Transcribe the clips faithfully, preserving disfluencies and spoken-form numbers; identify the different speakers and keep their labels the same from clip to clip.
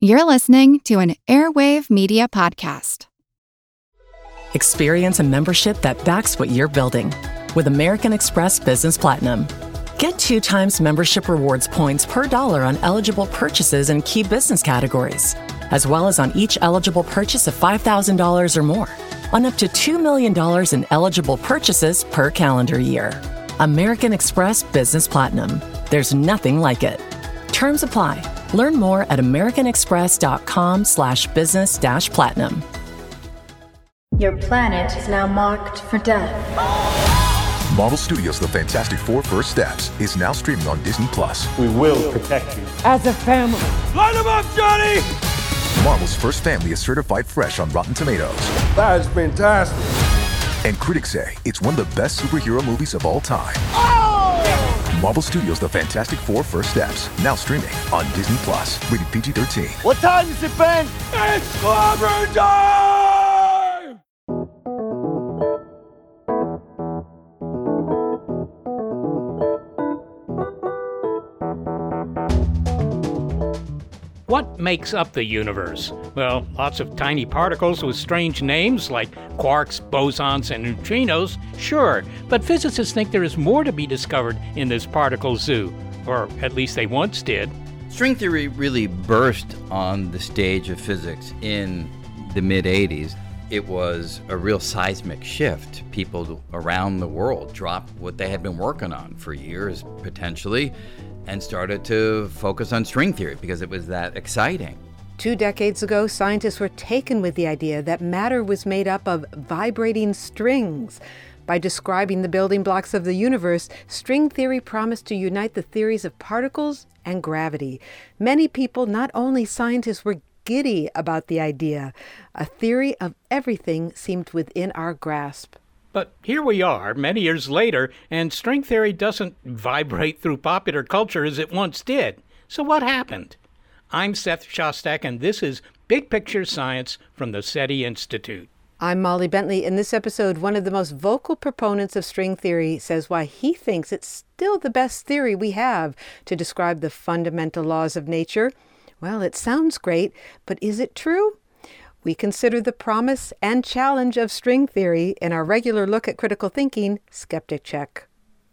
Speaker 1: You're listening to an Airwave Media Podcast.
Speaker 2: Experience a membership that backs what you're building with American Express Business Platinum. Get two times membership rewards points per dollar on eligible purchases in key business categories, as well as on each eligible purchase of five thousand dollars or more, on up to two million dollars in eligible purchases per calendar year. American Express Business Platinum. There's nothing like it. Terms apply. Learn more at americanexpress.com slash business dash platinum.
Speaker 3: Your planet is now marked for death.
Speaker 4: Marvel Studios' The Fantastic Four First Steps is now streaming on Disney Plus.
Speaker 5: We will protect you.
Speaker 6: As a family.
Speaker 5: Light them up, Johnny!
Speaker 4: Marvel's first family is certified fresh on Rotten Tomatoes.
Speaker 5: That is fantastic.
Speaker 4: And critics say it's one of the best superhero movies of all time.
Speaker 5: Oh!
Speaker 4: Marvel Studios' The Fantastic Four First Steps, now streaming on Disney Plus. Rated P G thirteen.
Speaker 5: What time is it, Ben? It's slobber time!
Speaker 7: What makes up the universe? Well, lots of tiny particles with strange names like quarks, bosons, and neutrinos, sure, but physicists think there is more to be discovered in this particle zoo, or at least they once did.
Speaker 8: String theory really burst on the stage of physics in the mid-eighties. It was a real seismic shift. People around the world dropped what they had been working on for years, potentially, and started to focus on string theory because it was that exciting.
Speaker 9: Two decades ago, scientists were taken with the idea that matter was made up of vibrating strings. By describing the building blocks of the universe, string theory promised to unite the theories of particles and gravity. Many people, not only scientists, were giddy about the idea. A theory of everything seemed within our grasp.
Speaker 7: But here we are, many years later, and string theory doesn't vibrate through popular culture as it once did. So what happened? I'm Seth Shostak, and this is Big Picture Science from the SETI Institute.
Speaker 9: I'm Molly Bentley. In this episode, one of the most vocal proponents of string theory says why he thinks it's still the best theory we have to describe the fundamental laws of nature. Well, it sounds great, but is it true? We consider the promise and challenge of string theory in our regular look at critical thinking, Skeptic Check.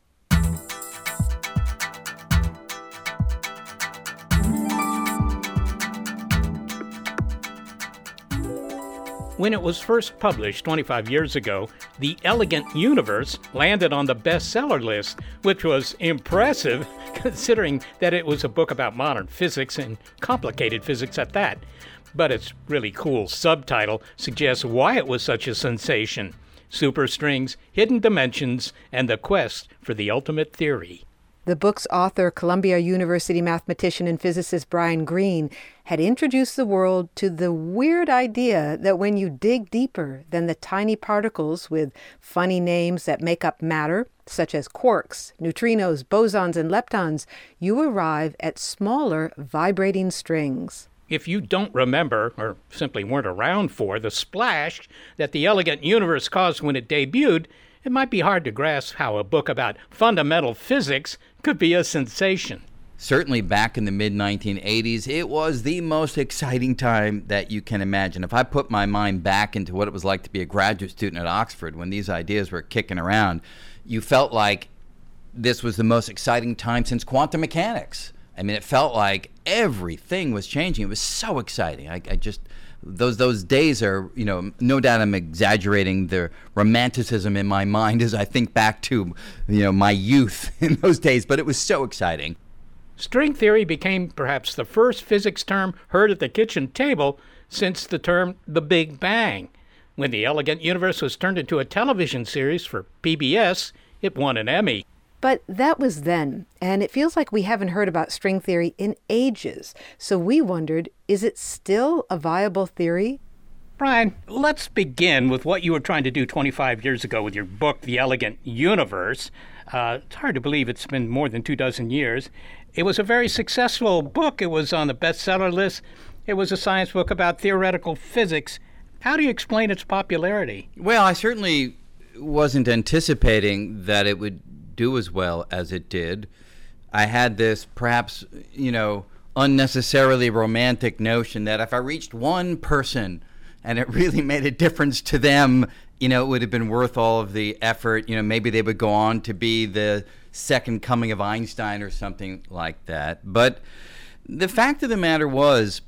Speaker 7: When it was first published twenty-five years ago, The Elegant Universe landed on the bestseller list, which was impressive considering that it was a book about modern physics and complicated physics at that. But its really cool subtitle suggests why it was such a sensation: superstrings, hidden dimensions, and the quest for the ultimate theory.
Speaker 9: The book's author, Columbia University mathematician and physicist Brian Greene, had introduced the world to the weird idea that when you dig deeper than the tiny particles with funny names that make up matter, such as quarks, neutrinos, bosons, and leptons, you arrive at smaller vibrating strings.
Speaker 7: If you don't remember, or simply weren't around for, the splash that The Elegant Universe caused when it debuted, it might be hard to grasp how a book about fundamental physics could be a sensation.
Speaker 8: Certainly back in the mid nineteen eighties, it was the most exciting time that you can imagine. If I put my mind back into what it was like to be a graduate student at Oxford when these ideas were kicking around, you felt like this was the most exciting time since quantum mechanics. I mean, it felt like everything was changing. It was so exciting. I, I just, those those days are, you know, no doubt I'm exaggerating the romanticism in my mind as I think back to, you know, my youth in those days, but it was so exciting.
Speaker 7: String theory became perhaps the first physics term heard at the kitchen table since the term the Big Bang. When The Elegant Universe was turned into a television series for P B S, it won an Emmy.
Speaker 9: But that was then, and it feels like we haven't heard about string theory in ages. So we wondered, is it still a viable theory?
Speaker 7: Brian, let's begin with what you were trying to do twenty-five years ago with your book, The Elegant Universe. Uh, it's hard to believe it's been more than two dozen years. It was a very successful book. It was on the bestseller list. It was a science book about theoretical physics. How do you explain its popularity?
Speaker 8: Well, I certainly wasn't anticipating that it would do as well as it did. I had this perhaps, you know, unnecessarily romantic notion that if I reached one person and it really made a difference to them, you know, it would have been worth all of the effort. You know, maybe they would go on to be the second coming of Einstein or something like that. But the fact of the matter was,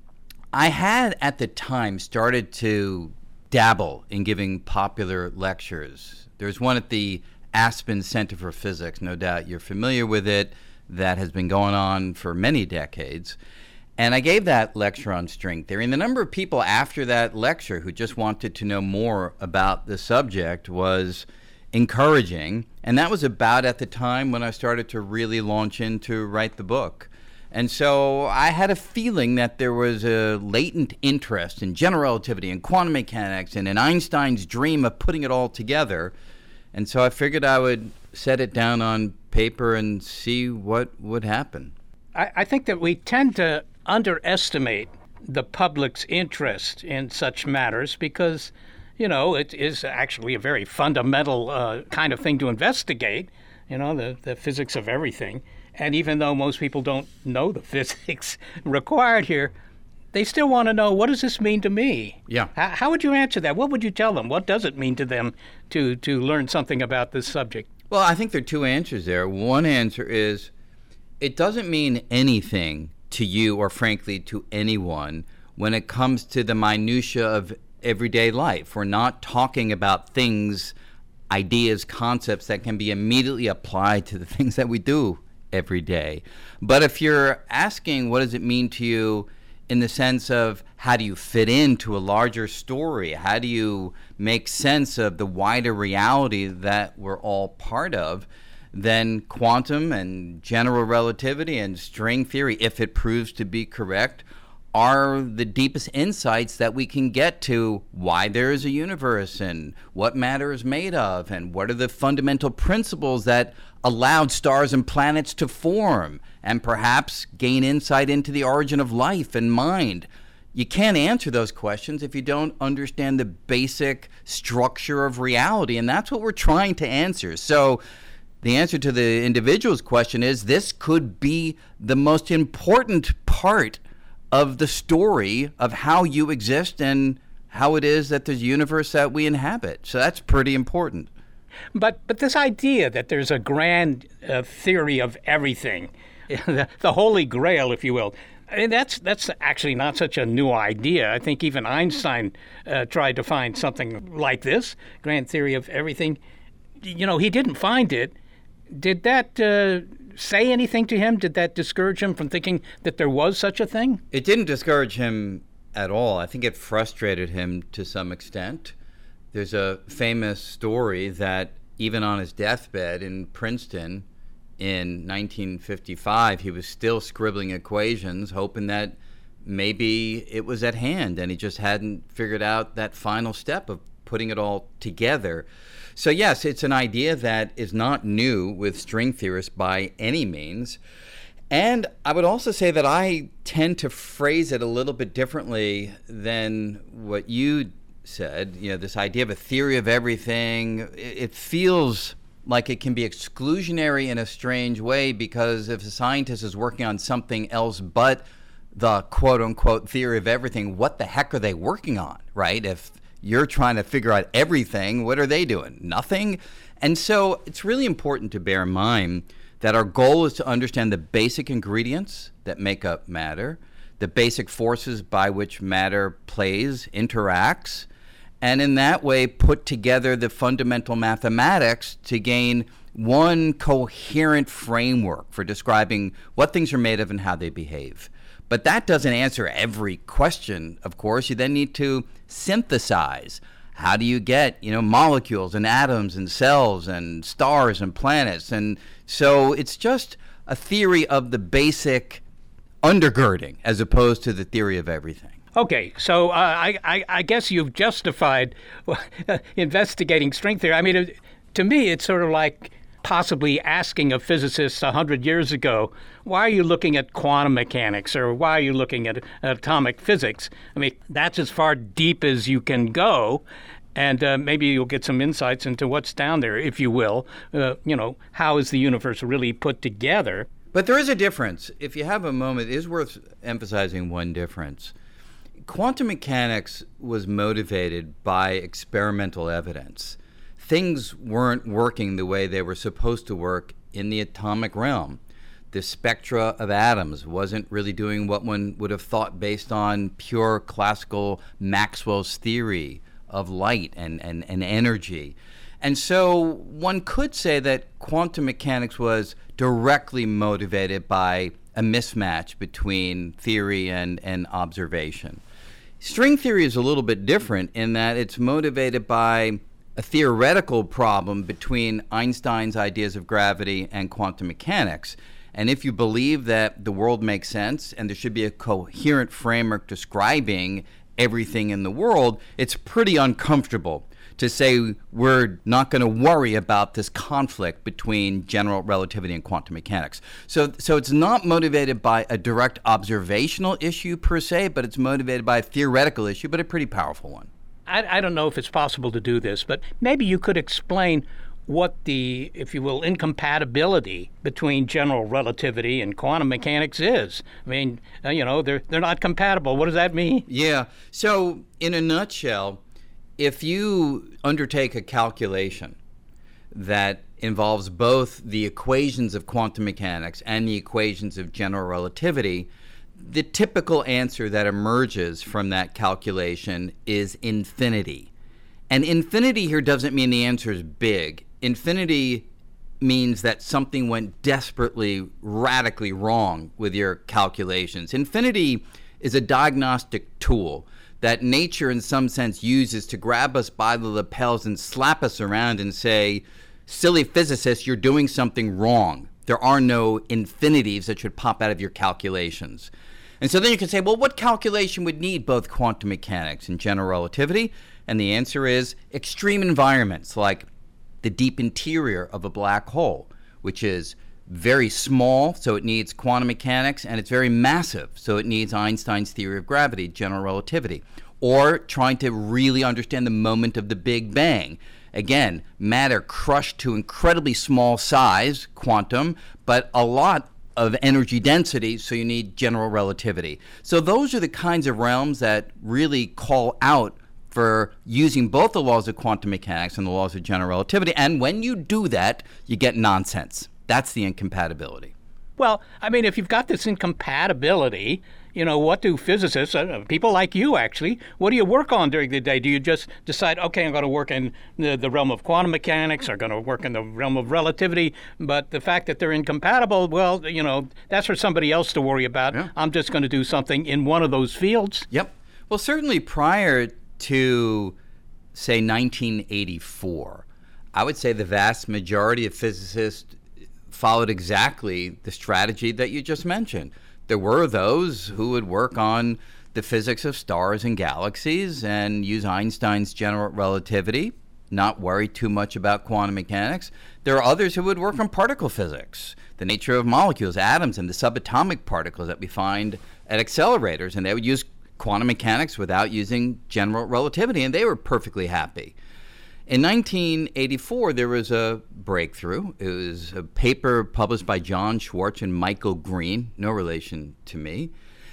Speaker 8: I had at the time started to dabble in giving popular lectures. There's one at the Aspen Center for Physics, no doubt you're familiar with it, that has been going on for many decades. And I gave that lecture on string theory, and the number of people after that lecture who just wanted to know more about the subject was encouraging. And that was about at the time when I started to really launch into write the book. And so I had a feeling that there was a latent interest in general relativity and quantum mechanics and in Einstein's dream of putting it all together. And so I figured I would set it down on paper and see what would happen.
Speaker 7: I, I think that we tend to underestimate the public's interest in such matters because, you know, it is actually a very fundamental uh, kind of thing to investigate, you know, the, the physics of everything. And even though most people don't know the physics required here, they still want to know, what does this mean to me?
Speaker 8: Yeah.
Speaker 7: How, how would you answer that? What would you tell them? What does it mean to them to, to learn something about this subject?
Speaker 8: Well, I think there are two answers there. One answer is it doesn't mean anything to you or, frankly, to anyone when it comes to the minutia of everyday life. We're not talking about things, ideas, concepts that can be immediately applied to the things that we do every day. But if you're asking what does it mean to you in the sense of how do you fit into a larger story, how do you make sense of the wider reality that we're all part of, then quantum and general relativity and string theory, if it proves to be correct, are the deepest insights that we can get to why there is a universe and what matter is made of and what are the fundamental principles that allowed stars and planets to form and perhaps gain insight into the origin of life and mind. You can't answer those questions if you don't understand the basic structure of reality, and that's what we're trying to answer. So the answer to the individual's question is this could be the most important part of the story of how you exist and how it is that there's a universe that we inhabit. So that's pretty important.
Speaker 7: But but this idea that there's a grand uh, theory of everything, the, the Holy Grail, if you will, I mean, that's that's actually not such a new idea. I think even Einstein uh, tried to find something like this, grand theory of everything. You know, he didn't find it. Did that uh, say anything to him? Did that discourage him from thinking that there was such a thing?
Speaker 8: It didn't discourage him at all. I think it frustrated him to some extent. There's a famous story that even on his deathbed in Princeton in nineteen fifty-five, he was still scribbling equations, hoping that maybe it was at hand, and he just hadn't figured out that final step of putting it all together. So yes, it's an idea that is not new with string theorists by any means. And I would also say that I tend to phrase it a little bit differently than what you said. You know, this idea of a theory of everything, it feels like it can be exclusionary in a strange way, because if a scientist is working on something else but the quote-unquote theory of everything, what the heck are they working on, right? If you're trying to figure out everything, what are they doing? Nothing. And so it's really important to bear in mind that our goal is to understand the basic ingredients that make up matter, the basic forces by which matter plays, interacts, and in that way put together the fundamental mathematics to gain one coherent framework for describing what things are made of and how they behave. But that doesn't answer every question, of course. You then need to synthesize. How do you get, you know, molecules and atoms and cells and stars and planets? And so it's just a theory of the basic undergirding as opposed to the theory of everything.
Speaker 7: Okay, so uh, I, I, I guess you've justified investigating string theory. I mean, it, to me, it's sort of like possibly asking a physicist one hundred years ago, why are you looking at quantum mechanics, or why are you looking at atomic physics? I mean, that's as far deep as you can go, and uh, maybe you'll get some insights into what's down there, if you will. Uh, you know, how is the universe really put together?
Speaker 8: But there is a difference. If you have a moment, it is worth emphasizing one difference. Quantum mechanics was motivated by experimental evidence. Things weren't working the way they were supposed to work in the atomic realm. The spectra of atoms wasn't really doing what one would have thought based on pure classical Maxwell's theory of light and, and, and energy. And so one could say that quantum mechanics was directly motivated by a mismatch between theory and, and observation. String theory is a little bit different in that it's motivated by a theoretical problem between Einstein's ideas of gravity and quantum mechanics. And if you believe that the world makes sense and there should be a coherent framework describing everything in the world, it's pretty uncomfortable to say we're not going to worry about this conflict between general relativity and quantum mechanics. So, so it's not motivated by a direct observational issue per se, but it's motivated by a theoretical issue, but a pretty powerful one.
Speaker 7: I, I don't know if it's possible to do this, but maybe you could explain what the, if you will, incompatibility between general relativity and quantum mechanics is. I mean, uh, you know, they're they're not compatible. What does that mean?
Speaker 8: Yeah. So in a nutshell, if you undertake a calculation that involves both the equations of quantum mechanics and the equations of general relativity, the typical answer that emerges from that calculation is infinity. And infinity here doesn't mean the answer is big. Infinity means that something went desperately, radically wrong with your calculations. Infinity is a diagnostic tool that nature in some sense uses to grab us by the lapels and slap us around and say, silly physicists, you're doing something wrong. There are no infinities that should pop out of your calculations. And so then you can say, well, what calculation would need both quantum mechanics and general relativity? And the answer is extreme environments like the deep interior of a black hole, which is very small, so it needs quantum mechanics, and it's very massive, so it needs Einstein's theory of gravity, general relativity. Or trying to really understand the moment of the Big Bang. Again, matter crushed to incredibly small size, quantum, but a lot of energy density, so you need general relativity. So those are the kinds of realms that really call out for using both the laws of quantum mechanics and the laws of general relativity. And when you do that, you get nonsense. That's the incompatibility.
Speaker 7: Well, I mean, if you've got this incompatibility, you know, what do physicists, uh, people like you actually, what do you work on during the day? Do you just decide, okay, I'm going to work in the, the realm of quantum mechanics, or going to work in the realm of relativity, but the fact that they're incompatible, well, you know, that's for somebody else to worry about. Yeah. I'm just going to do something in one of those fields.
Speaker 8: Yep. Well, certainly prior to, say, nineteen eighty-four, I would say the vast majority of physicists followed exactly the strategy that you just mentioned. There were those who would work on the physics of stars and galaxies and use Einstein's general relativity, not worry too much about quantum mechanics. There are others who would work on particle physics, the nature of molecules, atoms, and the subatomic particles that we find at accelerators, and they would use quantum mechanics without using general relativity, and they were perfectly happy. In nineteen eighty-four, there was a breakthrough. It was a paper published by John Schwartz and Michael Green, no relation to me.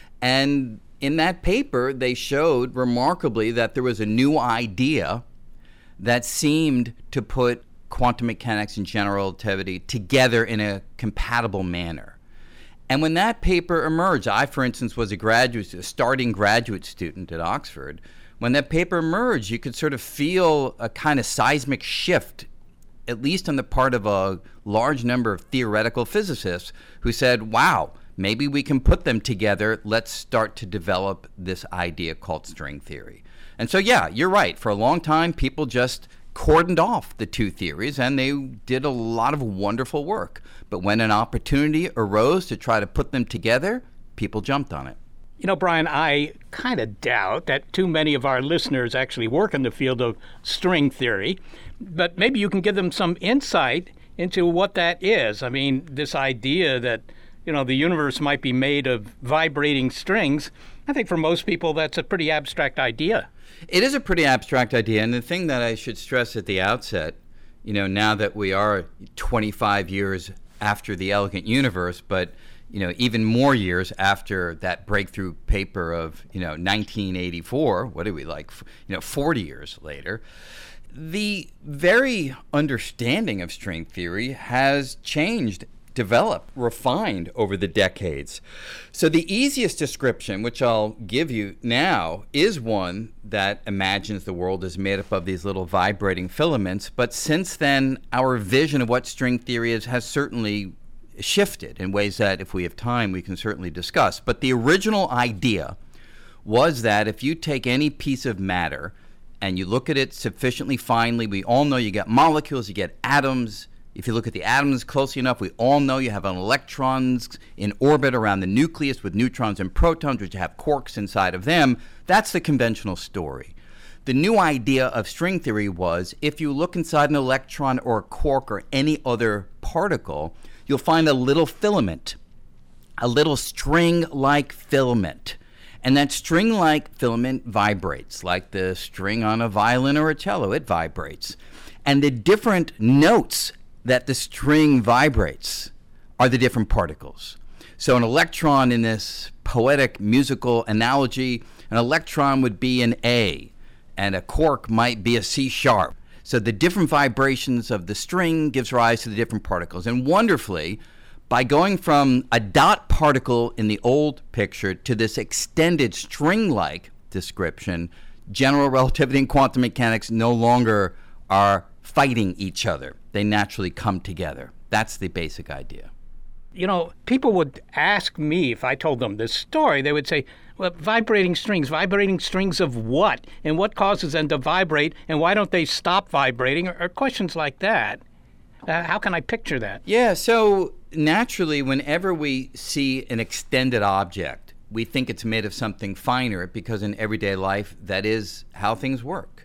Speaker 8: And in that paper, they showed remarkably that there was a new idea that seemed to put quantum mechanics and general relativity together in a compatible manner. And when that paper emerged, I, for instance, was a graduate, a starting graduate student at Oxford. When that paper emerged, you could sort of feel a kind of seismic shift, at least on the part of a large number of theoretical physicists who said, wow, maybe we can put them together. Let's start to develop this idea called string theory. And so, yeah, you're right. For a long time, people just cordoned off the two theories, and they did a lot of wonderful work. But when an opportunity arose to try to put them together, people jumped on it.
Speaker 7: You know, Brian, I kind of doubt that too many of our listeners actually work in the field of string theory, but maybe you can give them some insight into what that is. I mean, this idea that, you know, the universe might be made of vibrating strings, I think for most people that's a pretty abstract idea.
Speaker 8: It is a pretty abstract idea, and the thing that I should stress at the outset, you know, now that we are twenty-five years after The Elegant Universe, but you know, even more years after that breakthrough paper of, you know, nineteen eighty-four, what are we like, you know, forty years later, the very understanding of string theory has changed, developed, refined over the decades. So the easiest description, which I'll give you now, is one that imagines the world is made up of these little vibrating filaments. But since then, our vision of what string theory is has certainly shifted in ways that, if we have time, we can certainly discuss. But the original idea was that if you take any piece of matter and you look at it sufficiently finely, we all know you get molecules, you get atoms. If you look at the atoms closely enough, we all know you have an electrons in orbit around the nucleus with neutrons and protons, which have quarks inside of them. That's the conventional story. The new idea of string theory was if you look inside an electron or a quark or any other particle, you'll find a little filament, a little string-like filament. And that string-like filament vibrates, like the string on a violin or a cello, it vibrates. And the different notes that the string vibrates are the different particles. So an electron, in this poetic musical analogy, an electron would be an A, and a quark might be a C sharp. So the different vibrations of the string gives rise to the different particles. And wonderfully, by going from a dot particle in the old picture to this extended string-like description, general relativity and quantum mechanics no longer are fighting each other. They naturally come together. That's the basic idea.
Speaker 7: You know, people would ask me if I told them this story, they would say, well, vibrating strings, vibrating strings of what? And what causes them to vibrate? And why don't they stop vibrating? Or, or questions like that. Uh, how can I picture that?
Speaker 8: Yeah, so naturally, whenever we see an extended object, we think it's made of something finer because in everyday life, that is how things work.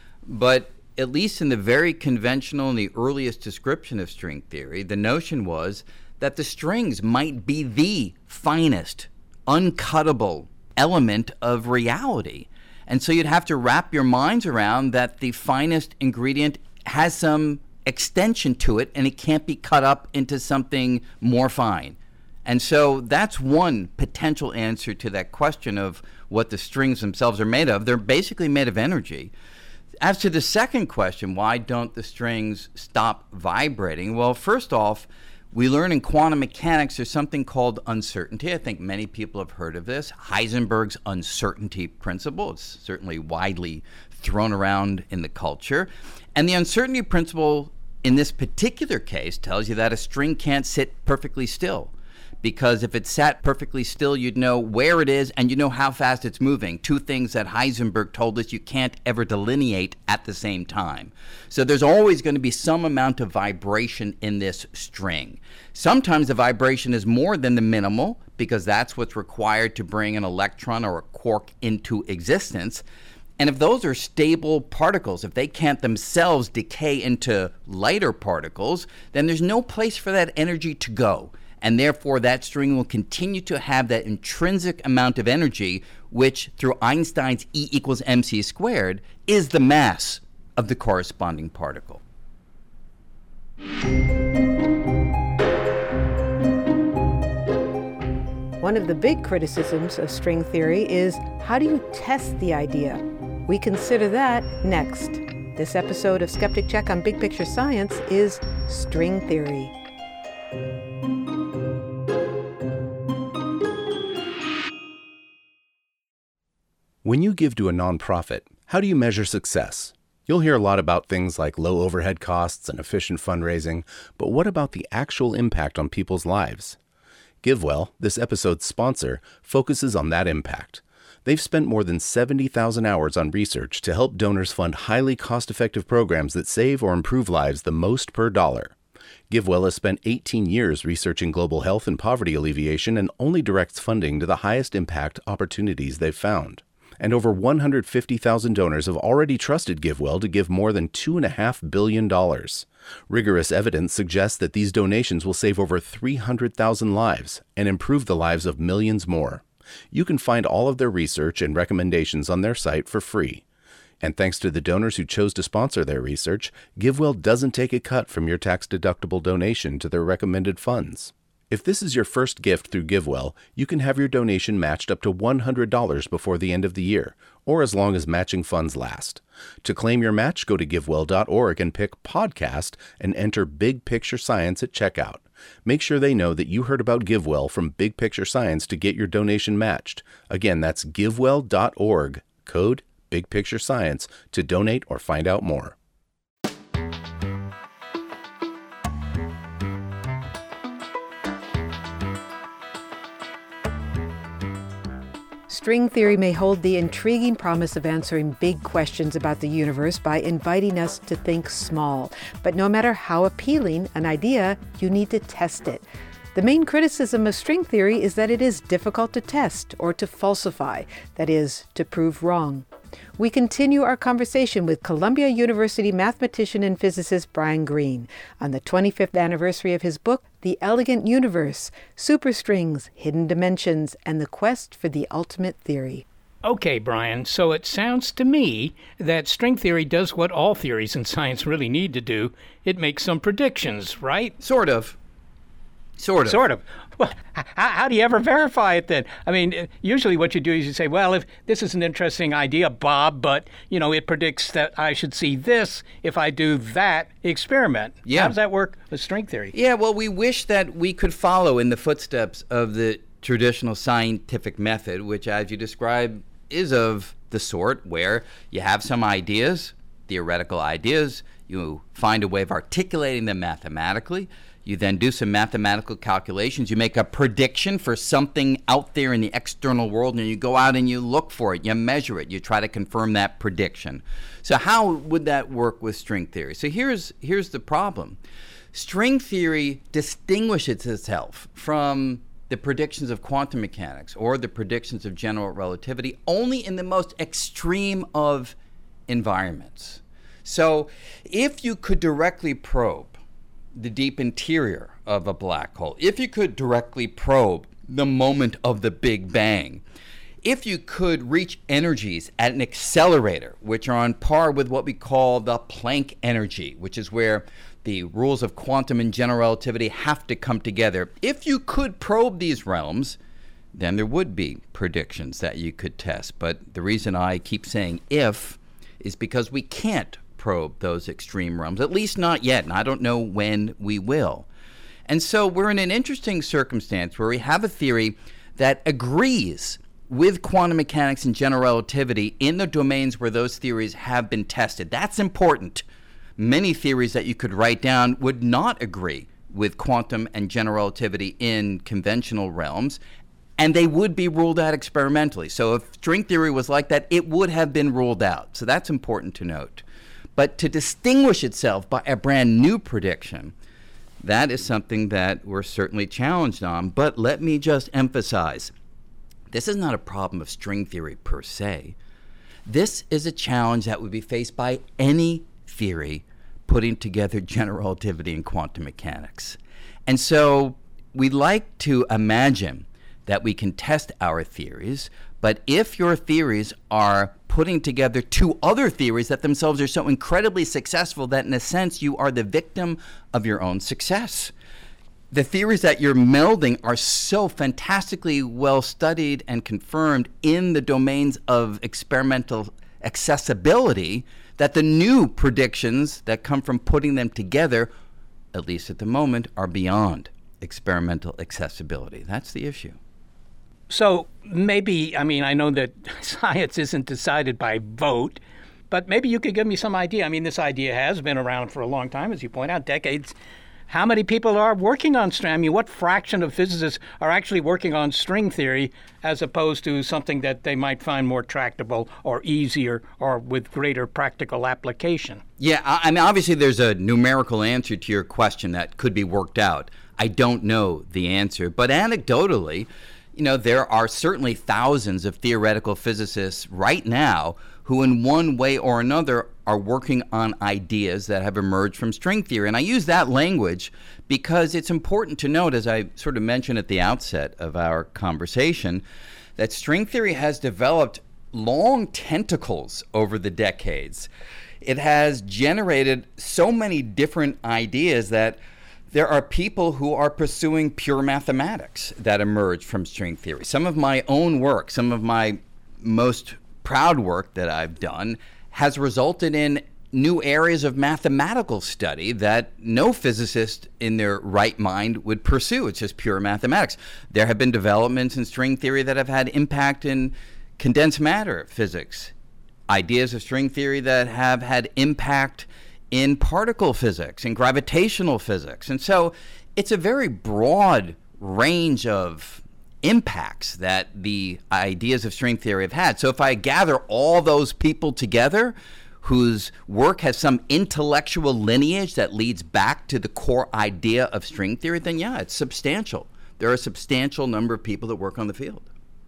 Speaker 8: But at least in the very conventional and the earliest description of string theory, the notion was that the strings might be the finest, uncuttable element of reality. And so you'd have to wrap your minds around that the finest ingredient has some extension to it and it can't be cut up into something more fine. And so that's one potential answer to that question of what the strings themselves are made of. They're basically made of energy. As to the second question, why don't the strings stop vibrating? Well, first off, we learn in quantum mechanics there's something called uncertainty. I think many people have heard of this. Heisenberg's uncertainty principle. It's certainly widely thrown around in the culture. And the uncertainty principle in this particular case tells you that a string can't sit perfectly still. Because if it sat perfectly still, you'd know where it is and you know how fast it's moving. Two things that Heisenberg told us you can't ever delineate at the same time. So there's always going to be some amount of vibration in this string. Sometimes the vibration is more than the minimal, because that's what's required to bring an electron or a quark into existence. And if those are stable particles, if they can't themselves decay into lighter particles, then there's no place for that energy to go. And therefore, that string will continue to have that intrinsic amount of energy, which, through Einstein's E equals mc squared, is the mass of the corresponding particle.
Speaker 9: One of the big criticisms of string theory is, how do you test the idea? We consider that next. This episode of Skeptic Check on Big Picture Science is string theory.
Speaker 6: When you give to a nonprofit, how do you measure success? You'll hear a lot about things like low overhead costs and efficient fundraising, but what about the actual impact on people's lives? GiveWell, this episode's sponsor, focuses on that impact. They've spent more than seventy thousand hours on research to help donors fund highly cost-effective programs that save or improve lives the most per dollar. GiveWell has spent eighteen years researching global health and poverty alleviation and only directs funding to the highest impact opportunities they've found. And over one hundred fifty thousand donors have already trusted GiveWell to give more than two point five billion dollars. Rigorous evidence suggests that these donations will save over three hundred thousand lives and improve the lives of millions more. You can find all of their research and recommendations on their site for free. And thanks to the donors who chose to sponsor their research, GiveWell doesn't take a cut from your tax-deductible donation to their recommended funds. If this is your first gift through GiveWell, you can have your donation matched up to one hundred dollars before the end of the year, or as long as matching funds last. To claim your match, go to givewell dot org and pick Podcast and enter Big Picture Science at checkout. Make sure they know that you heard about GiveWell from Big Picture Science to get your donation matched. Again, that's givewell dot org, code Big Picture Science, to donate or find out more.
Speaker 9: String theory may hold the intriguing promise of answering big questions about the universe by inviting us to think small. But no matter how appealing an idea, you need to test it. The main criticism of string theory is that it is difficult to test or to falsify, that is, to prove wrong. We continue our conversation with Columbia University mathematician and physicist Brian Greene on the twenty-fifth anniversary of his book, The Elegant Universe, Superstrings, Hidden Dimensions, and the Quest for the Ultimate Theory.
Speaker 7: Okay, Brian, so it sounds to me that string theory does what all theories in science really need to do. It makes some predictions, right?
Speaker 8: Sort of. Sort of.
Speaker 7: Sort of. Well, how, how do you ever verify it then? I mean, usually what you do is you say, well, if this is an interesting idea, Bob, but, you know, it predicts that I should see this if I do that experiment.
Speaker 8: Yeah.
Speaker 7: How does that work with string theory?
Speaker 8: Yeah, well, we wish that we could follow in the footsteps of the traditional scientific method, which, as you describe, is of the sort where you have some ideas, theoretical ideas, you find a way of articulating them mathematically. You then do some mathematical calculations. You make a prediction for something out there in the external world, and you go out and you look for it. You measure it. You try to confirm that prediction. So how would that work with string theory? So here's, here's the problem. String theory distinguishes itself from the predictions of quantum mechanics or the predictions of general relativity only in the most extreme of environments. So if you could directly probe the deep interior of a black hole, if you could directly probe the moment of the Big Bang, if you could reach energies at an accelerator, which are on par with what we call the Planck energy, which is where the rules of quantum and general relativity have to come together. If you could probe these realms, then there would be predictions that you could test. But the reason I keep saying if is because we can't probe those extreme realms, at least not yet, and I don't know when we will. And so we're in an interesting circumstance where we have a theory that agrees with quantum mechanics and general relativity in the domains where those theories have been tested. That's important. Many theories that you could write down would not agree with quantum and general relativity in conventional realms, and they would be ruled out experimentally. So if string theory was like that, it would have been ruled out. So that's important to note. But to distinguish itself by a brand new prediction, that is something that we're certainly challenged on. But let me just emphasize, this is not a problem of string theory per se. This is a challenge that would be faced by any theory putting together general relativity and quantum mechanics. And so we like to imagine that we can test our theories, but if your theories are putting together two other theories that themselves are so incredibly successful that in a sense you are the victim of your own success. The theories that you're melding are so fantastically well studied and confirmed in the domains of experimental accessibility that the new predictions that come from putting them together, at least at the moment, are beyond experimental accessibility. That's the issue.
Speaker 7: So maybe, I mean, I know that science isn't decided by vote, but maybe you could give me some idea. I mean, this idea has been around for a long time, as you point out, decades. How many people are working on string? I mean, what fraction of physicists are actually working on string theory as opposed to something that they might find more tractable or easier or with greater practical application?
Speaker 8: Yeah, I mean, obviously there's a numerical answer to your question that could be worked out. I don't know the answer, but anecdotally, you know, there are certainly thousands of theoretical physicists right now who in one way or another are working on ideas that have emerged from string theory. And I use that language because it's important to note, as I sort of mentioned at the outset of our conversation, that string theory has developed long tentacles over the decades. It has generated so many different ideas that there are people who are pursuing pure mathematics that emerge from string theory. Some of my own work, some of my most proud work that I've done has resulted in new areas of mathematical study that no physicist in their right mind would pursue. It's just pure mathematics. There have been developments in string theory that have had impact in condensed matter physics, ideas of string theory that have had impact in particle physics and gravitational physics. And so it's a very broad range of impacts that the ideas of string theory have had. So if I gather all those people together whose work has some intellectual lineage that leads back to the core idea of string theory, then yeah, it's substantial. There are a substantial number of people that work on the field.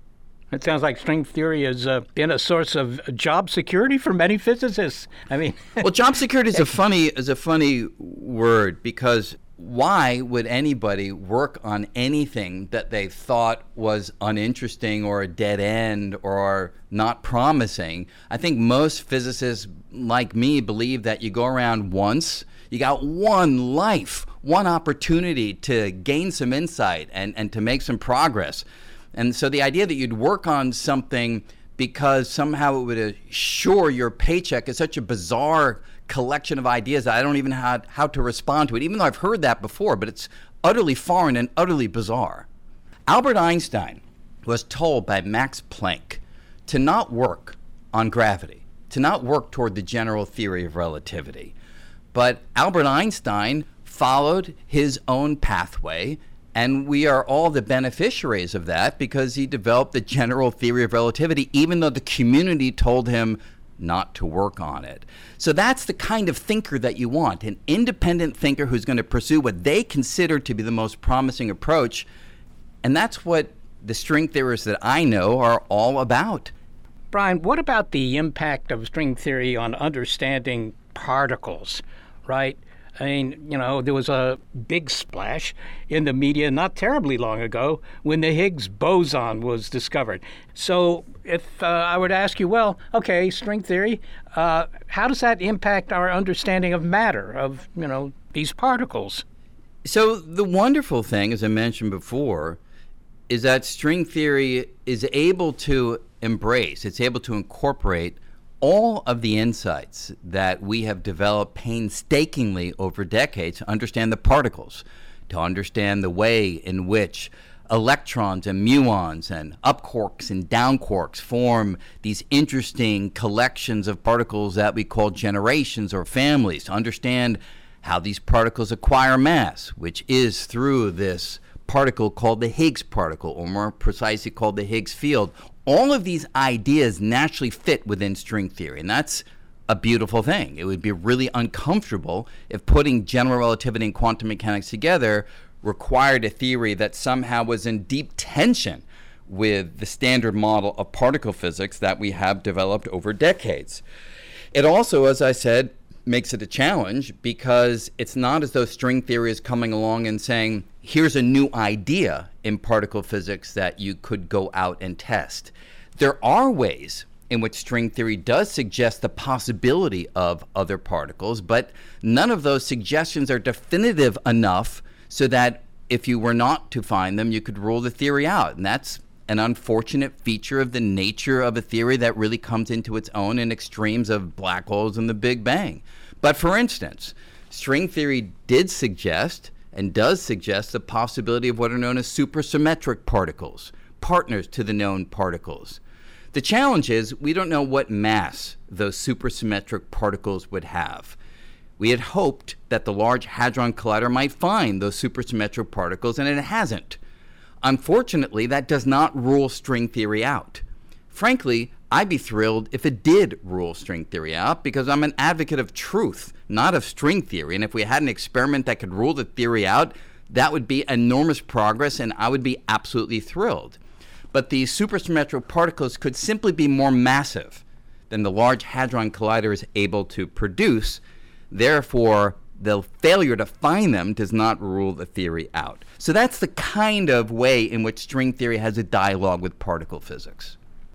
Speaker 7: It sounds like string theory has uh, been a source of job security for many physicists. I mean,
Speaker 8: well, job security is a funny is a funny word, because why would anybody work on anything that they thought was uninteresting or a dead end or not promising? I think most physicists like me believe that you go around once, you got one life, one opportunity to gain some insight and, and to make some progress. And so the idea that you'd work on something because somehow it would assure your paycheck is such a bizarre collection of ideas that I don't even know how, how to respond to it, even though I've heard that before, but it's utterly foreign and utterly bizarre. Albert Einstein was told by Max Planck to not work on gravity, to not work toward the general theory of relativity. But Albert Einstein followed his own pathway, and we are all the beneficiaries of that because he developed the general theory of relativity, even though the community told him not to work on it. So that's the kind of thinker that you want, an independent thinker who's going to pursue what they consider to be the most promising approach. And that's what the string theorists that I know are all about.
Speaker 7: Brian, what about the impact of string theory on understanding particles, right? I mean, you know, there was a big splash in the media not terribly long ago when the Higgs boson was discovered. So if uh, I were to ask you, well, okay, string theory, uh, how does that impact our understanding of matter, of, you know, these particles?
Speaker 8: So the wonderful thing, as I mentioned before, is that string theory is able to embrace, it's able to incorporate all of the insights that we have developed painstakingly over decades to understand the particles, to understand the way in which electrons and muons and up quarks and down quarks form these interesting collections of particles that we call generations or families, to understand how these particles acquire mass, which is through this particle called the Higgs particle, or more precisely called the Higgs field. All of these ideas naturally fit within string theory, and that's a beautiful thing. It would be really uncomfortable if putting general relativity and quantum mechanics together required a theory that somehow was in deep tension with the standard model of particle physics that we have developed over decades. It also, as I said, makes it a challenge because it's not as though string theory is coming along and saying, here's a new idea in particle physics that you could go out and test. There are ways in which string theory does suggest the possibility of other particles, but none of those suggestions are definitive enough so that if you were not to find them, you could rule the theory out. And that's an unfortunate feature of the nature of a theory that really comes into its own in extremes of black holes and the Big Bang. But for instance, string theory did suggest and does suggest the possibility of what are known as supersymmetric particles, partners to the known particles. The challenge is we don't know what mass those supersymmetric particles would have. We had hoped that the Large Hadron Collider might find those supersymmetric particles, and it hasn't. Unfortunately, that does not rule string theory out. Frankly, I'd be thrilled if it did rule string theory out because I'm an advocate of truth, not of string theory. And if we had an experiment that could rule the theory out, that would be enormous progress and I would be absolutely thrilled. But these supersymmetric particles could simply be more massive than the Large Hadron Collider is able to produce. Therefore, the failure to find them does not rule the theory out. So that's the kind of way in which string theory has a dialogue with particle physics.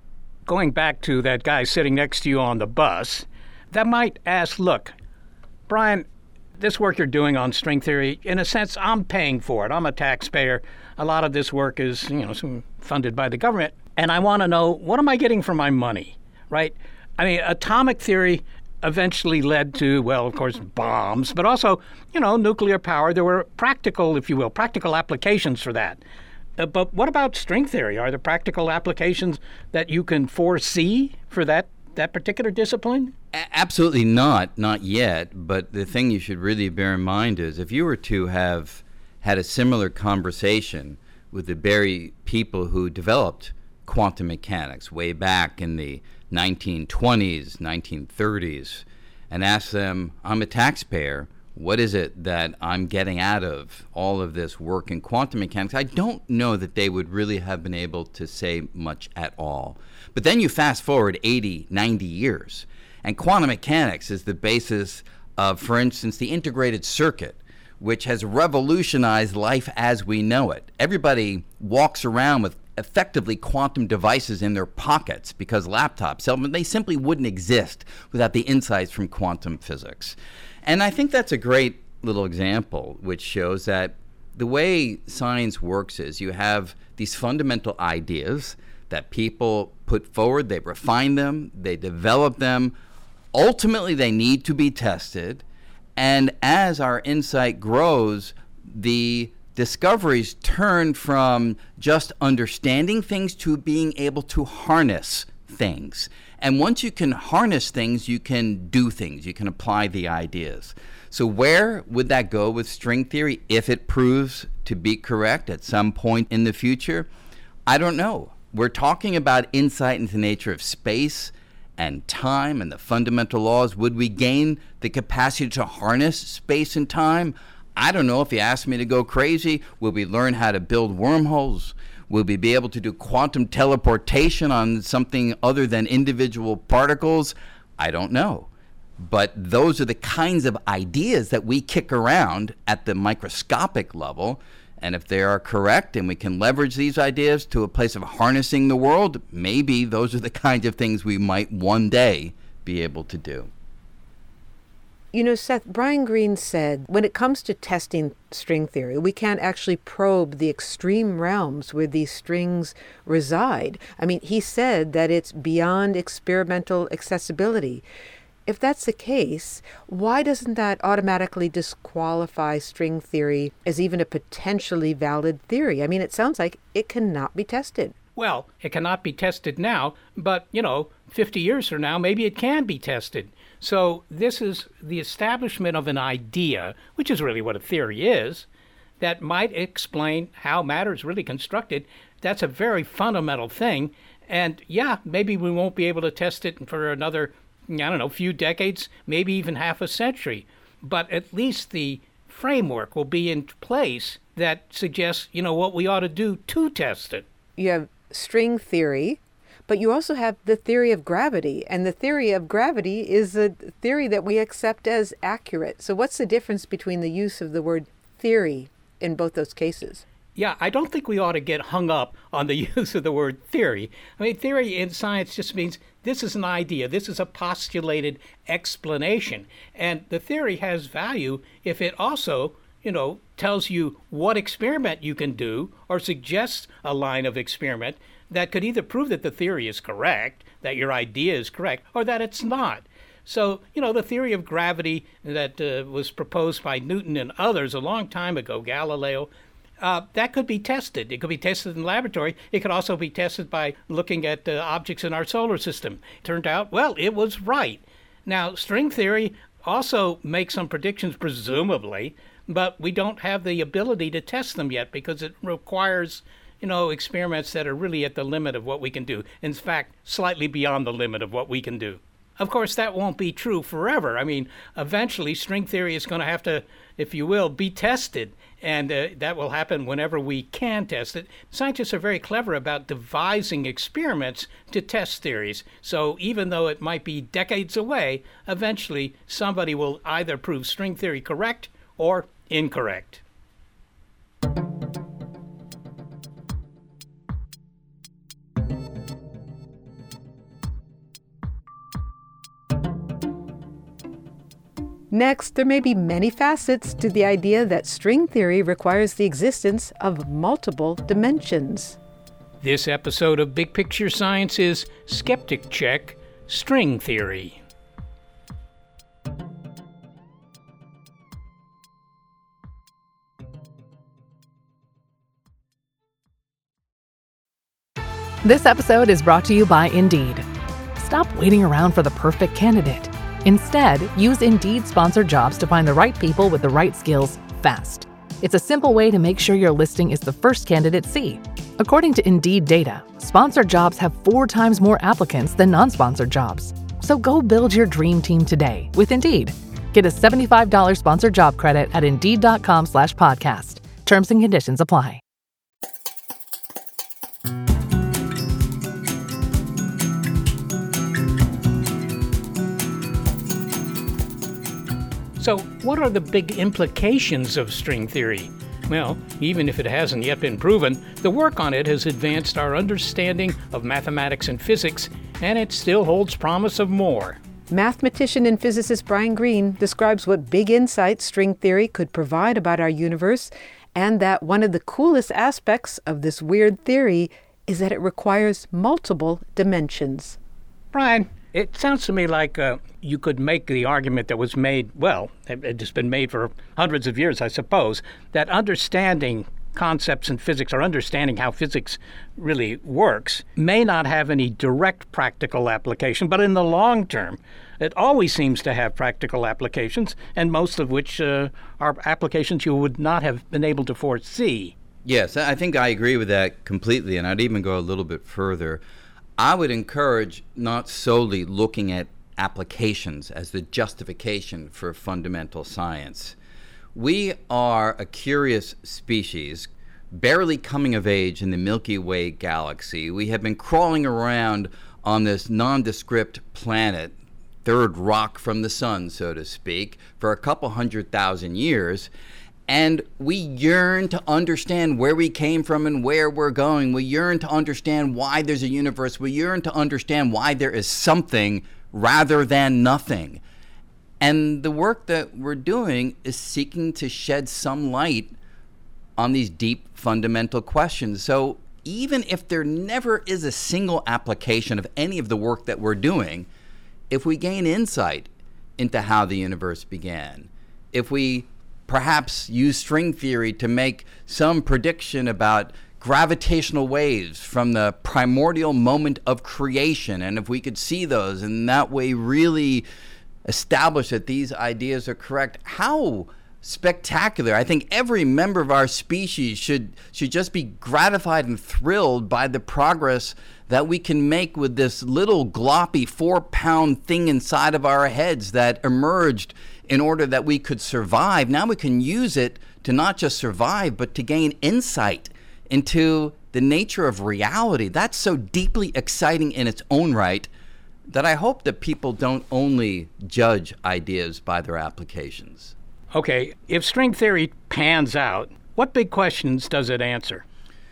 Speaker 7: going back to that guy sitting next to you on the bus, that might ask, look, Brian, this work you're doing on string theory, in a sense, I'm paying for it. I'm a taxpayer. A lot of this work is, you know, funded by the government. And I want to know, what am I getting for my money, right? I mean, atomic theory eventually led to, well, of course, bombs, but also, you know, nuclear power. There were practical, if you will, practical applications for that. Uh, but what about string theory? Are there practical applications that you can foresee for that, that particular discipline?
Speaker 8: A- absolutely not, not yet. But the thing you should really bear in mind is if you were to have had a similar conversation with the very people who developed quantum mechanics way back in the nineteen twenties, nineteen thirties, and ask them, I'm a taxpayer, what is it that I'm getting out of all of this work in quantum mechanics? I don't know that they would really have been able to say much at all. But then you fast forward eighty, ninety years, and quantum mechanics is the basis of, for instance, the integrated circuit, which has revolutionized life as we know it. Everybody walks around with effectively quantum devices in their pockets because laptops, they simply wouldn't exist without the insights from quantum physics. And I think that's a great little example which shows that the way science works is you have these fundamental ideas that people put forward, they refine them, they develop them. Ultimately, they need to be tested. And as our insight grows, the discoveries turn from just understanding things to being able to harness things. And once you can harness things, you can do things. You can apply the ideas. So where would that go with string theory if it proves to be correct at some point in the future? I don't know. We're talking about insight into the nature of space and time and the fundamental laws. Would we gain the capacity to harness space and time? I don't know. If you ask me to go crazy, will we learn how to build wormholes? Will we be able to do quantum teleportation on something other than individual particles? I don't know. But those are the kinds of ideas that we kick around at the microscopic level. And if they are correct and we can leverage these ideas to a place of harnessing the world, maybe those are the kinds of things we might one day be able to do.
Speaker 9: You know, Seth, Brian Greene said, when it comes to testing string theory, we can't actually probe the extreme realms where these strings reside. I mean, he said that it's beyond experimental accessibility. If that's the case, why doesn't that automatically disqualify string theory as even a potentially valid theory? I mean, it sounds like it cannot be tested.
Speaker 7: Well, it cannot be tested now, but, you know, fifty years from now, maybe it can be tested. So this is the establishment of an idea, which is really what a theory is, that might explain how matter is really constructed. That's a very fundamental thing. And yeah, maybe we won't be able to test it for another, I don't know, few decades, maybe even half a century. But at least the framework will be in place that suggests, you know, what we ought to do to test it.
Speaker 9: You have string theory, but you also have the theory of gravity. And the theory of gravity is a theory that we accept as accurate. So what's the difference between the use of the word theory in both those cases?
Speaker 7: Yeah, I don't think we ought to get hung up on the use of the word theory. I mean, theory in science just means this is an idea. This is a postulated explanation. And the theory has value if it also, you know, tells you what experiment you can do or suggests a line of experiment that could either prove that the theory is correct, that your idea is correct, or that it's not. So, you know, the theory of gravity that uh, was proposed by Newton and others a long time ago, Galileo, uh, that could be tested. It could be tested in the laboratory. It could also be tested by looking at uh, objects in our solar system. Turned out, well, it was right. Now, string theory also makes some predictions, presumably, but we don't have the ability to test them yet because it requires, you know, experiments that are really at the limit of what we can do. In fact, slightly beyond the limit of what we can do. Of course, that won't be true forever. I mean, eventually string theory is going to have to, if you will, be tested. And uh, that will happen whenever we can test it. Scientists are very clever about devising experiments to test theories. So even though it might be decades away, eventually somebody will either prove string theory correct or incorrect.
Speaker 9: Next, there may be many facets to the idea that string theory requires the existence of multiple dimensions.
Speaker 7: This episode of Big Picture Science is Skeptic Check, String Theory.
Speaker 10: This episode is brought to you by Indeed. Stop waiting around for the perfect candidate. Instead, use Indeed sponsored jobs to find the right people with the right skills fast. It's a simple way to make sure your listing is the first candidates see. According to Indeed data, sponsored jobs have four times more applicants than non-sponsored jobs. So go build your dream team today with Indeed. Get a seventy-five dollars sponsored job credit at Indeed.com slash podcast. Terms and conditions apply.
Speaker 7: So, what are the big implications of string theory? Well, even if it hasn't yet been proven, the work on it has advanced our understanding of mathematics and physics, and it still holds promise of more.
Speaker 9: Mathematician and physicist Brian Greene describes what big insights string theory could provide about our universe, and that one of the coolest aspects of this weird theory is that it requires multiple dimensions.
Speaker 7: Brian, it sounds to me like uh, you could make the argument that was made, well, it's been made for hundreds of years, I suppose, that understanding concepts in physics or understanding how physics really works may not have any direct practical application, but in the long term, it always seems to have practical applications, and most of which uh, are applications you would not have been able to foresee.
Speaker 8: Yes, I think I agree with that completely, and I'd even go a little bit further. I would encourage not solely looking at applications as the justification for fundamental science. We are a curious species, barely coming of age in the Milky Way galaxy. We have been crawling around on this nondescript planet, third rock from the sun, so to speak, for a couple hundred thousand years. And we yearn to understand where we came from and where we're going. We yearn to understand why there's a universe. We yearn to understand why there is something rather than nothing. And the work that we're doing is seeking to shed some light on these deep fundamental questions. So even if there never is a single application of any of the work that we're doing, if we gain insight into how the universe began, if we perhaps use string theory to make some prediction about gravitational waves from the primordial moment of creation, and if we could see those and that way really establish that these ideas are correct, how spectacular. I think every member of our species should should just be gratified and thrilled by the progress that we can make with this little gloppy four-pound thing inside of our heads that emerged in order that we could survive. Now we can use it to not just survive, but to gain insight into the nature of reality. That's so deeply exciting in its own right that I hope that people don't only judge ideas by their applications.
Speaker 7: Okay, if string theory pans out, what big questions does it answer?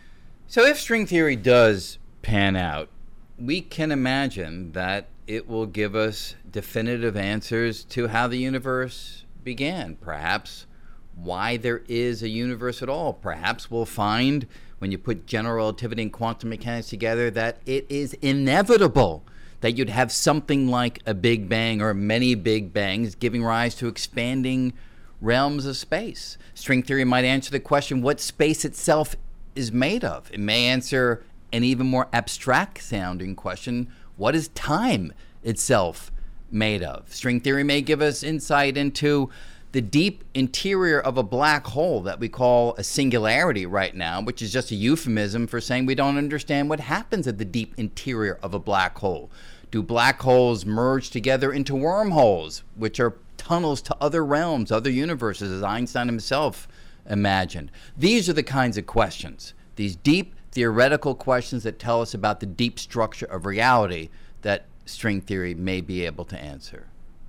Speaker 8: So if string theory does pan out, we can imagine that it will give us definitive answers to how the universe began. Perhaps why there is a universe at all. Perhaps we'll find, when you put general relativity and quantum mechanics together, that it is inevitable that you'd have something like a Big Bang or many Big Bangs giving rise to expanding realms of space. String theory might answer the question what space itself is made of. It may answer an even more abstract sounding question, what is time itself made of? String theory may give us insight into the deep interior of a black hole that we call a singularity right now, which is just a euphemism for saying we don't understand what happens at the deep interior of a black hole. Do black holes merge together into wormholes, which are tunnels to other realms, other universes, as Einstein himself imagined? These are the kinds of questions, these deep theoretical questions that tell us about the deep structure of reality that string theory may be able to answer.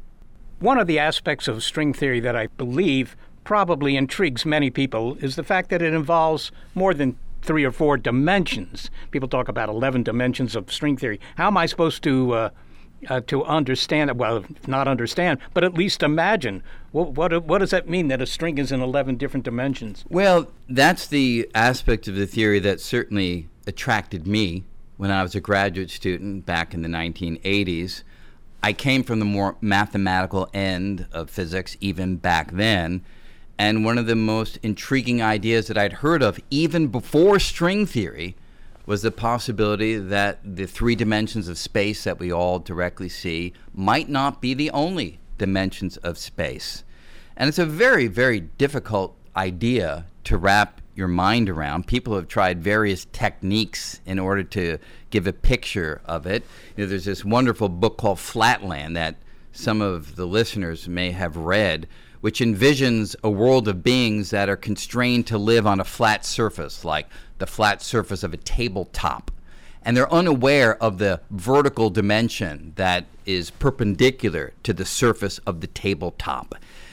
Speaker 7: One of the aspects of string theory that I believe probably intrigues many people is the fact that it involves more than three or four dimensions. People talk about eleven dimensions of string theory. How am I supposed to uh, uh, to understand it. Well, not understand, but at least imagine. What, what, what does that mean that a string is in eleven different dimensions?
Speaker 8: Well, that's the aspect of the theory that certainly attracted me when I was a graduate student back in the nineteen eighties. I came from the more mathematical end of physics even back then, and one of the most intriguing ideas that I'd heard of even before string theory was the possibility that the three dimensions of space that we all directly see might not be the only dimensions of space. And it's a very, very difficult idea to wrap your mind around. People have tried various techniques in order to give a picture of it. You know, there's this wonderful book called Flatland that some of the listeners may have read, which envisions a world of beings that are constrained to live on a flat surface, like the flat surface of a tabletop. And they're unaware of the vertical dimension that is perpendicular to the surface of the tabletop.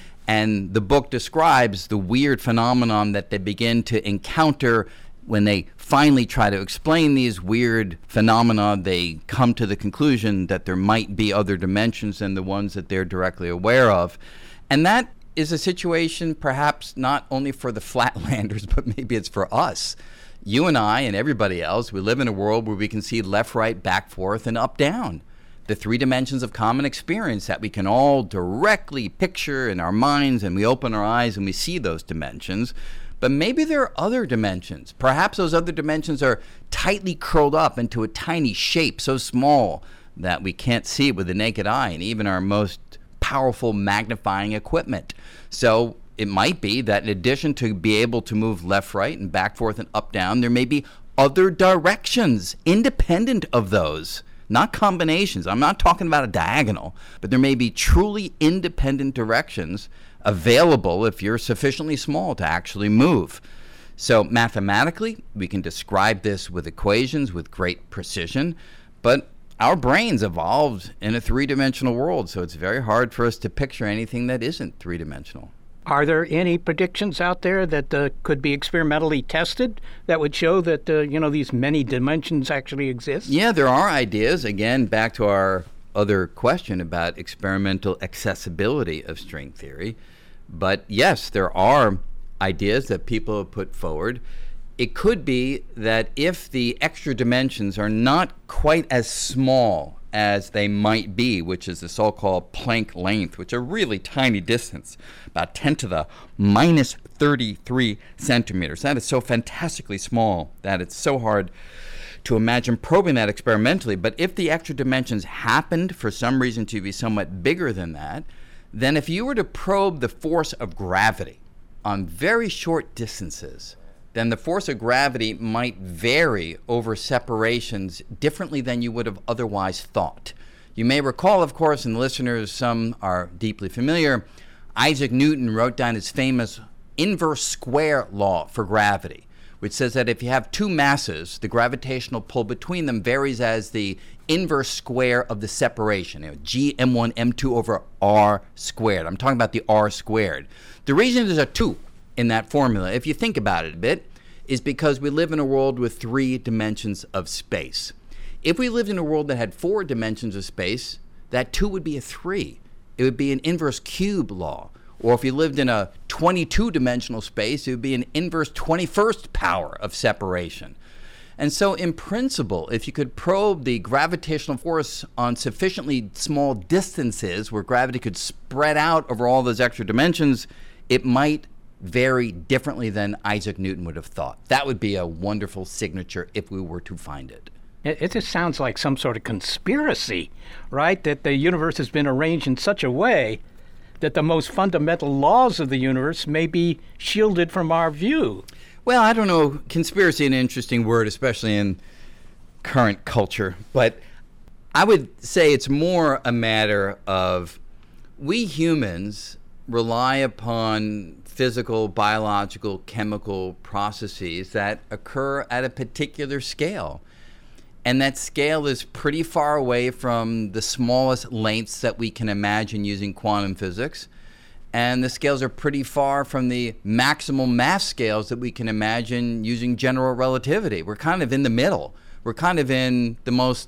Speaker 8: And the book describes the weird phenomenon that they begin to encounter when they finally try to explain these weird phenomena. They come to the conclusion that there might be other dimensions than the ones that they're directly aware of. And that is a situation perhaps not only for the Flatlanders, but maybe it's for us. You and I and everybody else, we live in a world where we can see left, right, back, forth, and up, down. The three dimensions of common experience that we can all directly picture in our minds, and we open our eyes and we see those dimensions. But maybe there are other dimensions. Perhaps those other dimensions are tightly curled up into a tiny shape so small that we can't see it with the naked eye and even our most powerful magnifying equipment. So it might be that in addition to be able to move left, right, and back, forth, and up, down, there may be other directions independent of those. Not combinations. I'm not talking about a diagonal, but there may be truly independent directions available if you're sufficiently small to actually move. So mathematically, we can describe this with equations with great precision, but our brains evolved in a three-dimensional world, so it's very hard for us to picture anything that isn't three-dimensional.
Speaker 7: Are there any predictions out there that uh, could be experimentally tested that would show that, uh, you know, these many dimensions actually exist?
Speaker 8: Yeah, there are ideas. Again, back to our other question about experimental accessibility of string theory. But yes, there are ideas that people have put forward. It could be that if the extra dimensions are not quite as small as they might be, which is the so-called Planck length, which is a really tiny distance, about ten to the minus thirty-three centimeters. That is so fantastically small that it's so hard to imagine probing that experimentally. But if the extra dimensions happened for some reason to be somewhat bigger than that, then if you were to probe the force of gravity on very short distances, then the force of gravity might vary over separations differently than you would have otherwise thought. You may recall, of course, and listeners, some are deeply familiar, Isaac Newton wrote down his famous inverse square law for gravity, which says that if you have two masses, the gravitational pull between them varies as the inverse square of the separation, you know, G m one m two over r squared. I'm talking about the r squared. The reason there's a two in that formula, if you think about it a bit, is because we live in a world with three dimensions of space. If we lived in a world that had four dimensions of space, that two would be a three. It would be an inverse cube law. Or if you lived in a twenty-two dimensional space, it would be an inverse twenty-first power of separation. And so in principle, if you could probe the gravitational force on sufficiently small distances where gravity could spread out over all those extra dimensions, it might vary differently than Isaac Newton would have thought. That would be a wonderful signature if we were to find it.
Speaker 7: It, it just sounds like some sort of conspiracy, right? That the universe has been arranged in such a way that the most fundamental laws of the universe may be shielded from our view.
Speaker 8: Well, I don't know. Conspiracy is an interesting word, especially in current culture. But I would say it's more a matter of we humans rely upon physical, biological, chemical processes that occur at a particular scale. And that scale is pretty far away from the smallest lengths that we can imagine using quantum physics. And the scales are pretty far from the maximal mass scales that we can imagine using general relativity. We're kind of in the middle. We're kind of in the most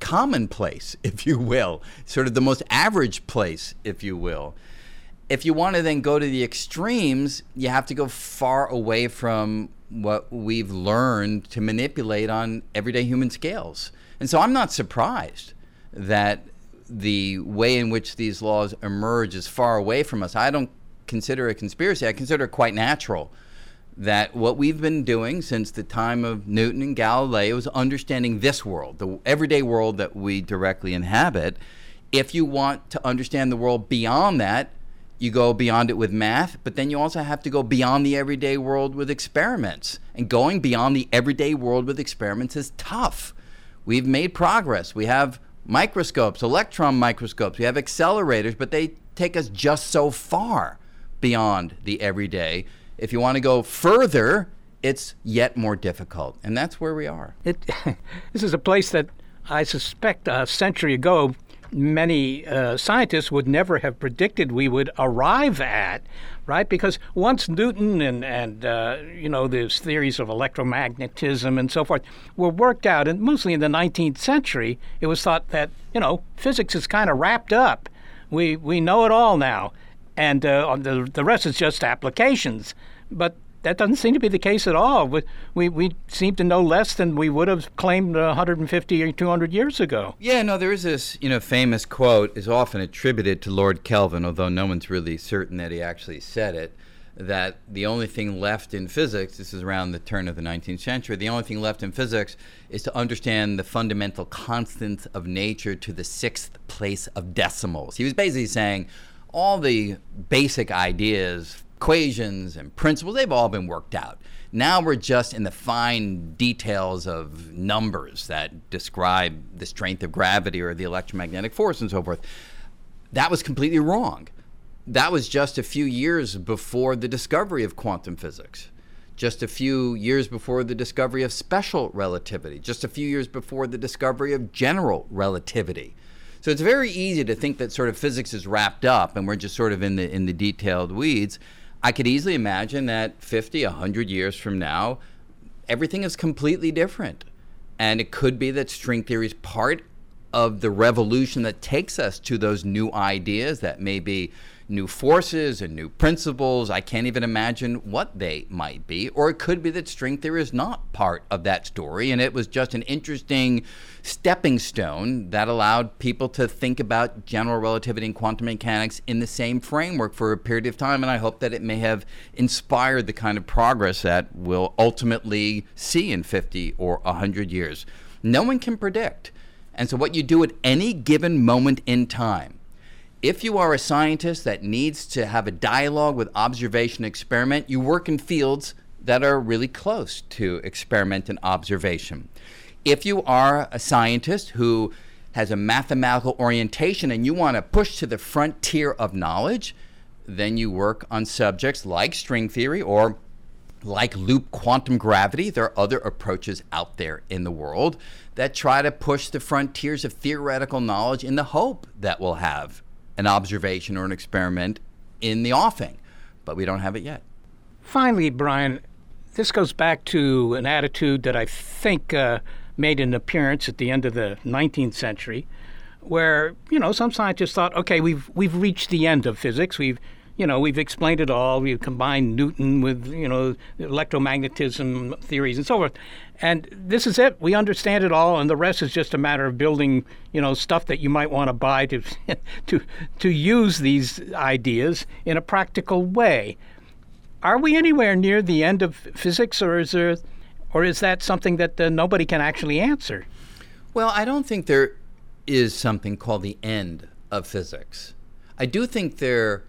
Speaker 8: commonplace, if you will, sort of the most average place, if you will. If you want to then go to the extremes, you have to go far away from what we've learned to manipulate on everyday human scales. And so I'm not surprised that the way in which these laws emerge is far away from us. I don't consider it a conspiracy. I consider it quite natural that what we've been doing since the time of Newton and Galileo is understanding this world, the everyday world that we directly inhabit. If you want to understand the world beyond that, you go beyond it with math, but then you also have to go beyond the everyday world with experiments. And going beyond the everyday world with experiments is tough. We've made progress. We have microscopes, electron microscopes, we have accelerators, but they take us just so far beyond the everyday. If you want to go further, it's yet more difficult. And that's where we are.
Speaker 7: It, this is a place that I suspect a century ago, many uh, scientists would never have predicted we would arrive at, right? Because once Newton and, and uh, you know, these theories of electromagnetism and so forth were worked out, and mostly in the nineteenth century, it was thought that, you know, physics is kind of wrapped up. We we know it all now, and uh, the, the rest is just applications. But that doesn't seem to be the case at all. We, we we seem to know less than we would have claimed one hundred fifty or two hundred years ago.
Speaker 8: Yeah, no, there is this, you know, famous quote is often attributed to Lord Kelvin, although no one's really certain that he actually said it, that the only thing left in physics, this is around the turn of the nineteenth century, the only thing left in physics is to understand the fundamental constants of nature to the sixth place of decimals. He was basically saying all the basic ideas, equations and principles, they've all been worked out. Now we're just in the fine details of numbers that describe the strength of gravity or the electromagnetic force and so forth. That was completely wrong. That was just a few years before the discovery of quantum physics, just a few years before the discovery of special relativity, just a few years before the discovery of general relativity. So it's very easy to think that sort of physics is wrapped up and we're just sort of in the in the detailed weeds. I could easily imagine that fifty, one hundred years from now, everything is completely different. And it could be that string theory is part of the revolution that takes us to those new ideas that may be new forces and new principles. I can't even imagine what they might be. Or it could be that string theory is not part of that story, and it was just an interesting stepping stone that allowed people to think about general relativity and quantum mechanics in the same framework for a period of time. And I hope that it may have inspired the kind of progress that we'll ultimately see in fifty or one hundred years. No one can predict. And so what you do at any given moment in time, if you are a scientist that needs to have a dialogue with observation and experiment, you work in fields that are really close to experiment and observation. If you are a scientist who has a mathematical orientation and you want to push to the frontier of knowledge, then you work on subjects like string theory or like loop quantum gravity. There are other approaches out there in the world that try to push the frontiers of theoretical knowledge in the hope that we'll have an observation or an experiment in the offing, but we don't have it yet.
Speaker 7: Finally, Brian, this goes back to an attitude that I think uh, made an appearance at the end of the nineteenth century, where, you know, some scientists thought, okay, we've we've reached the end of physics. We've You know, we've explained it all. We've combined Newton with, you know, electromagnetism theories and so forth. And this is it. We understand it all, and the rest is just a matter of building, you know, stuff that you might want to buy to to to use these ideas in a practical way. Are we anywhere near the end of physics, or is there, or is that something that uh, nobody can actually answer?
Speaker 8: Well, I don't think there is something called the end of physics. I do think there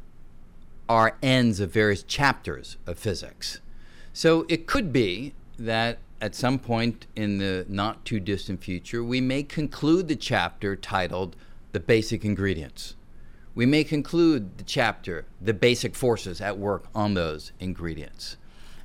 Speaker 8: are ends of various chapters of physics. So it could be that at some point in the not too distant future, we may conclude the chapter titled The Basic Ingredients. We may conclude the chapter, The Basic Forces at Work on Those Ingredients.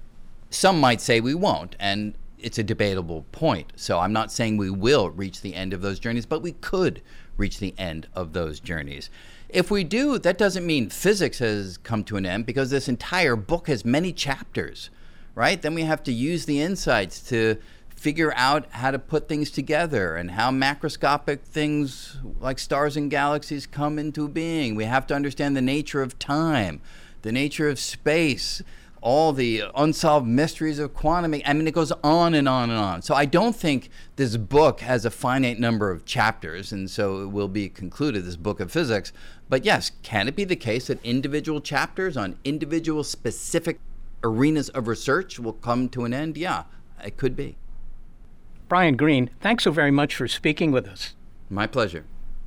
Speaker 8: Some might say we won't, and it's a debatable point. So I'm not saying we will reach the end of those journeys, but we could reach the end of those journeys. If we do, that doesn't mean physics has come to an end, because this entire book has many chapters, right? Then we have to use the insights to figure out how to put things together and how macroscopic things like stars and galaxies come into being. We have to understand the nature of time, the nature of space, all the unsolved mysteries of quantum. I mean, it goes on and on and on. So I don't think this book has a finite number of chapters, and so it will be concluded, this book of physics. But yes, can it be the case that individual chapters on individual specific arenas of research will come to an end? Yeah, it could be.
Speaker 7: Brian Greene, thanks so very much for speaking with us.
Speaker 8: My pleasure.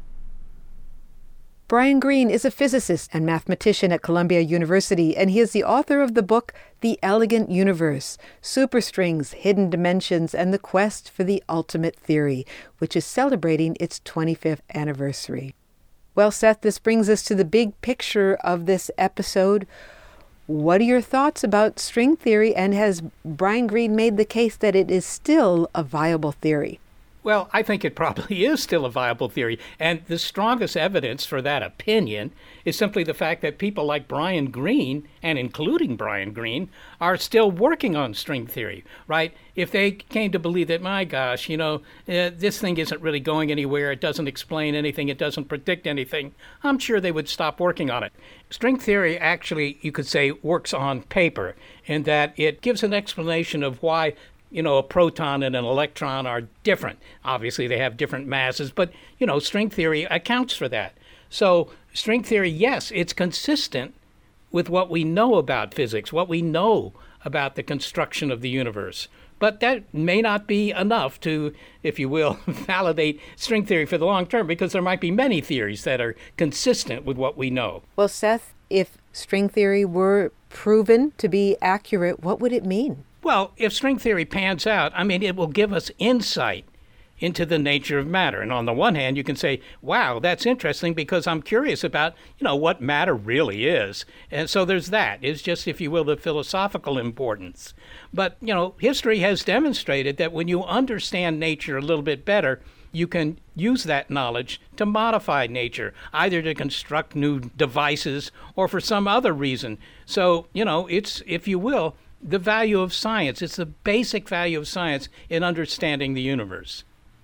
Speaker 9: Brian Greene is a physicist and mathematician at Columbia University, and he is the author of the book The Elegant Universe, Superstrings, Hidden Dimensions, and the Quest for the Ultimate Theory, which is celebrating its twenty-fifth anniversary. Well, Seth, this brings us to the big picture of this episode. What are your thoughts about string theory, and has Brian Greene made the case that it is still a viable theory?
Speaker 7: Well, I think it probably is still a viable theory, and the strongest evidence for that opinion is simply the fact that people like Brian Greene, and including Brian Greene, are still working on string theory, right? If they came to believe that, my gosh, you know, uh, this thing isn't really going anywhere, it doesn't explain anything, it doesn't predict anything, I'm sure they would stop working on it. String theory actually, you could say, works on paper, in that it gives an explanation of why, you know, a proton and an electron are different. Obviously, they have different masses, but, you know, string theory accounts for that. So string theory, yes, it's consistent with what we know about physics, what we know about the construction of the universe. But that may not be enough to, if you will, validate string theory for the long term, because there might be many theories that are consistent with what we know.
Speaker 9: Well, Seth, if string theory were proven to be accurate, what would it mean?
Speaker 7: Well, if string theory pans out, I mean, it will give us insight into the nature of matter. And on the one hand, you can say, wow, that's interesting because I'm curious about, you know, what matter really is. And so there's that. It's just, if you will, the philosophical importance. But, you know, history has demonstrated that when you understand nature a little bit better, you can use that knowledge to modify nature, either to construct new devices or for some other reason. So, you know, it's, if you will, the value of science. It's the basic value of science in understanding the universe.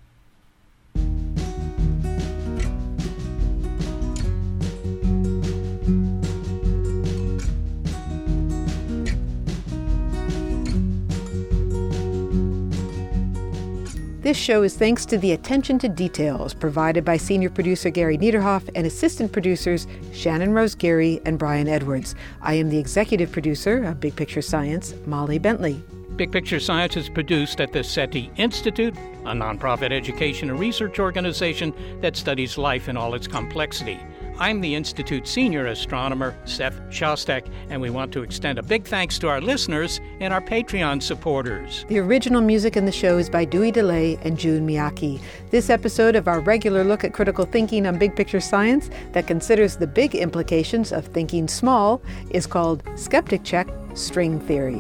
Speaker 9: This show is thanks to the attention to details provided by senior producer Gary Niederhoff and assistant producers Shannon Rose Geary and Brian Edwards. I am the executive producer of Big Picture Science, Molly Bentley.
Speaker 7: Big Picture Science is produced at the SETI Institute, a nonprofit education and research organization that studies life in all its complexity. I'm the Institute's senior astronomer, Seth Shostak, and we want to extend a big thanks to our listeners and our Patreon supporters.
Speaker 9: The original music in the show is by Dewey DeLay and June Miyake. This episode of our regular look at critical thinking on Big Picture Science that considers the big implications of thinking small is called Skeptic Check: String Theory.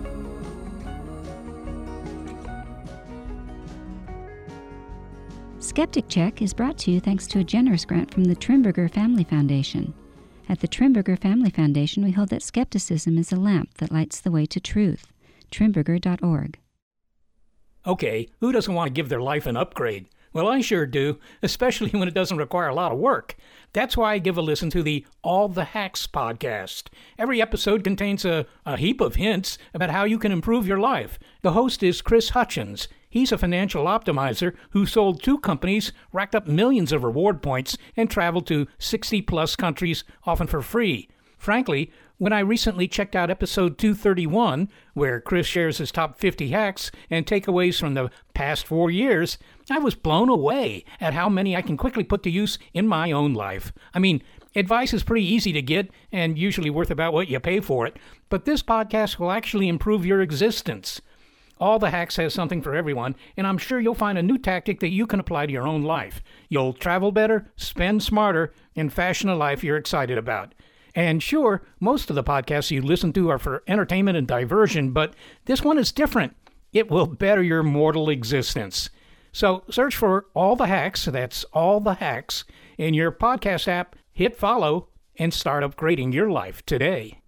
Speaker 11: Skeptic Check is brought to you thanks to a generous grant from the Trimberger Family Foundation. At the Trimberger Family Foundation, we hold that skepticism is a lamp that lights the way to truth. Trimberger dot org.
Speaker 7: Okay, who doesn't want to give their life an upgrade? Well, I sure do, especially when it doesn't require a lot of work. That's why I give a listen to the All the Hacks podcast. Every episode contains a, a heap of hints about how you can improve your life. The host is Chris Hutchins. He's a financial optimizer who sold two companies, racked up millions of reward points, and traveled to sixty-plus countries, often for free. Frankly, when I recently checked out episode two thirty-one, where Chris shares his top fifty hacks and takeaways from the past four years, I was blown away at how many I can quickly put to use in my own life. I mean, advice is pretty easy to get and usually worth about what you pay for it, but this podcast will actually improve your existence. All the Hacks has something for everyone, and I'm sure you'll find a new tactic that you can apply to your own life. You'll travel better, spend smarter, and fashion a life you're excited about. And sure, most of the podcasts you listen to are for entertainment and diversion, but this one is different. It will better your mortal existence. So search for All the Hacks, that's All the Hacks, in your podcast app, hit follow, and start upgrading your life today.